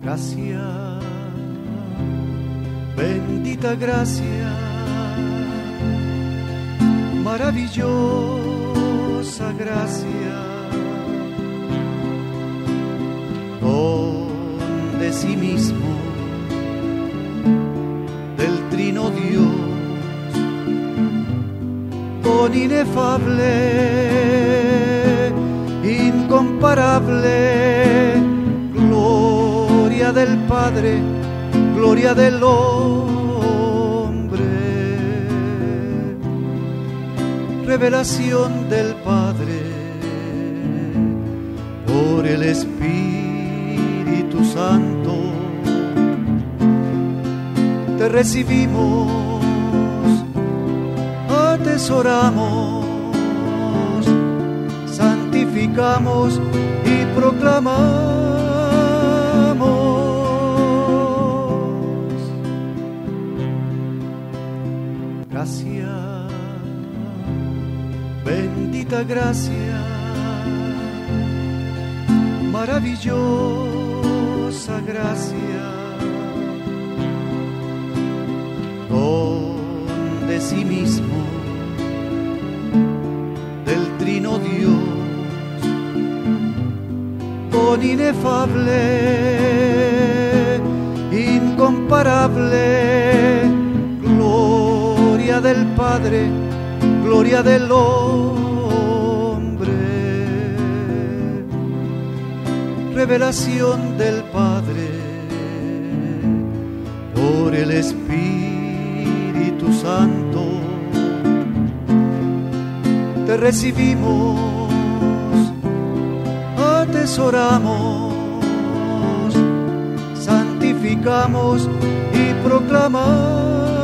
Gracia, bendita gracia, maravillosa gracia, don de sí mismo, del trino Dios, don inefable, incomparable, gloria del Padre, gloria del hombre, revelación del Padre por el Espíritu Santo. Te recibimos, atesoramos, santificamos y proclamamos. Gracia, bendita gracia, maravillosa gracia, don de sí mismo, del trino Dios, don inefable, incomparable, gloria del Padre, gloria del hombre, revelación del Padre por el Espíritu Santo. Te recibimos, atesoramos, santificamos y proclamamos.